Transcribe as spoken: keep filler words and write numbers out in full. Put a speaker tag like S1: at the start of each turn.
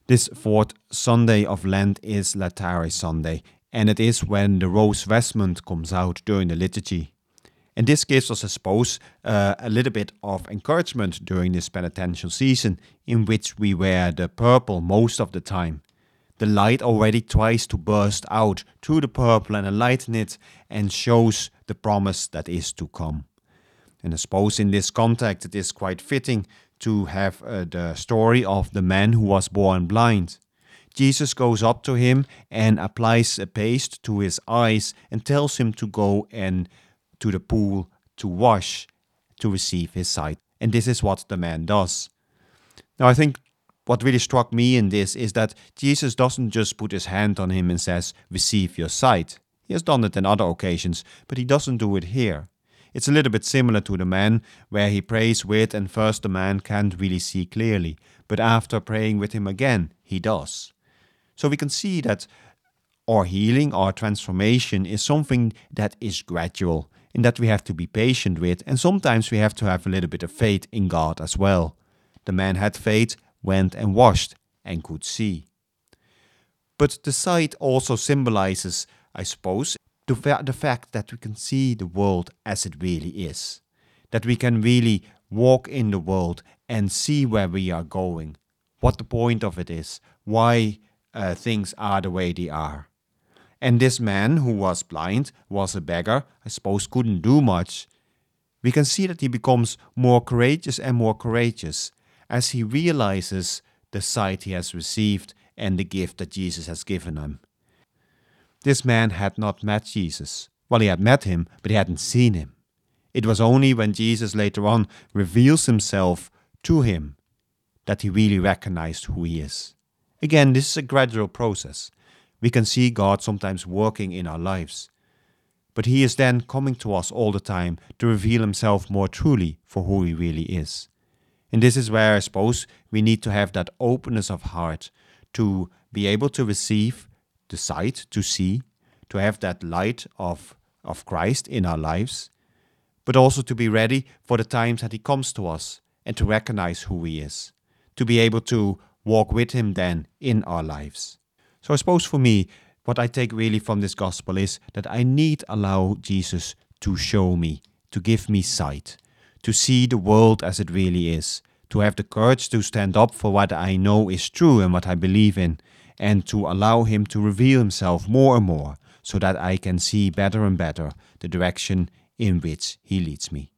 S1: This fourth Sunday of Lent is Laetare Sunday, and it is when the Rose Vestment comes out during the liturgy. And this gives us, I suppose, uh, a little bit of encouragement during this penitential season, in which we wear the purple most of the time. The light already tries to burst out through the purple and enlighten it, and shows the promise that is to come. And I suppose in this context it is quite fitting to have uh, the story of the man who was born blind. Jesus goes up to him and applies a paste to his eyes and tells him to go and to the pool to wash, to receive his sight. And this is what the man does. Now I think what really struck me in this is that Jesus doesn't just put his hand on him and says, receive your sight. He has done it on other occasions, but he doesn't do it here. It's a little bit similar to the man where he prays with, and first the man can't really see clearly, but after praying with him again, he does. So we can see that our healing, our transformation is something that is gradual, and that we have to be patient with, and sometimes we have to have a little bit of faith in God as well. The man had faith, went and washed, and could see. But the sight also symbolizes, I suppose, the, fa- the fact that we can see the world as it really is. That we can really walk in the world and see where we are going, what the point of it is, why uh, things are the way they are. And this man who was blind, was a beggar, I suppose couldn't do much. We can see that he becomes more courageous and more courageous as he realizes the sight he has received and the gift that Jesus has given him. This man had not met Jesus. Well, he had met him, but he hadn't seen him. It was only when Jesus later on reveals himself to him that he really recognized who he is. Again, this is a gradual process. We can see God sometimes working in our lives, but he is then coming to us all the time to reveal himself more truly for who he really is. And this is where I suppose we need to have that openness of heart to be able to receive the sight, to see, to have that light of, of Christ in our lives, but also to be ready for the times that he comes to us and to recognize who he is, to be able to walk with him then in our lives. So I suppose for me, what I take really from this gospel is that I need allow Jesus to show me, to give me sight, to see the world as it really is, to have the courage to stand up for what I know is true and what I believe in, and to allow him to reveal himself more and more so that I can see better and better the direction in which he leads me.